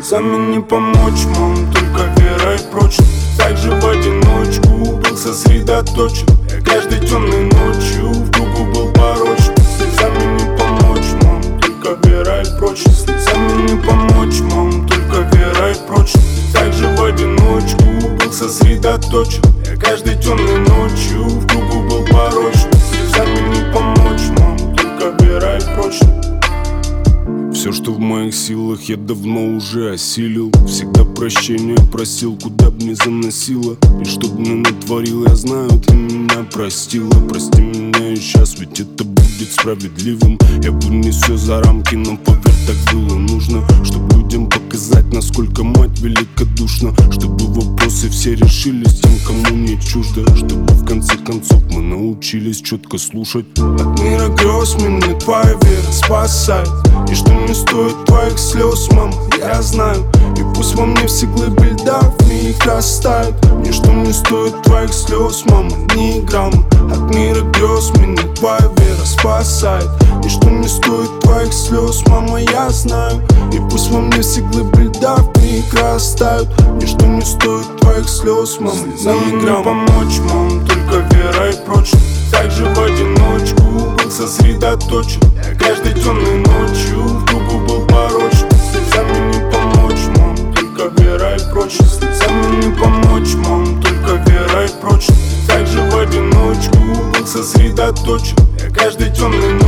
слезами не помочь, мам, только вера и прочность. Так же в одиночку был сосредоточен. Я каждой темной ночью в кругу был порочен. Слезами не помочь, мам, только вера и прочность. Слезами не помочь, мам, только вера и прочность. Так же в одиночку был сосредоточен. Я каждой темной ночью в кругу был порочен. Слезами не помочь, мам, только вера и прочность. Все, что в моих силах, я давно уже осилил. Всегда прощения просил, куда б ни заносило. И что б ни натворил, я знаю, ты меня простила. Прости меня и сейчас, ведь это будет справедливым. Я вынес все за рамки, но поверь, так было нужно. Чтобы людям показать, насколько мать великодушна. Чтобы вопросы все решились тем, кому не чуждо. Чтобы в конце концов мы научились четко слушать. От мира грез меня твоя вера спасает. И что не стоит твоих слез, мама, я знаю. И пусть во мне все глыбы льда в миг растают. Ничто не стоит твоих слез, мама, ни грамма. От мира грез меня твоя вера спасает. Ничто не стоит твоих слез, мама, я знаю. И пусть во мне все глыбы льда в миг растают. Ничто не стоит твоих слез, мама, ни грамма. Помочь, мам, только вера и прочность. Так же в одиночку был сосредоточен. Я каждой темной ночью в кругу был порочен. Слезами не помочь, мам, только вера и прочность. Слезами не помочь, мам, только вера и прочность. Так же в одиночку был сосредоточен. Я каждой темной ночью